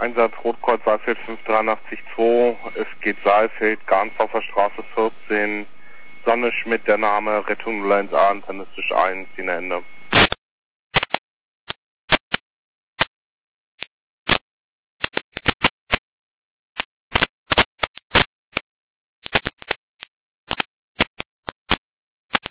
Einsatz Rotkreuz Saalfeld 58382, es geht Saalfeld, Garnsdorfer Straße 14, Sonne Schmidt, der Name, Rettung 01A, internistisch 1, Ende.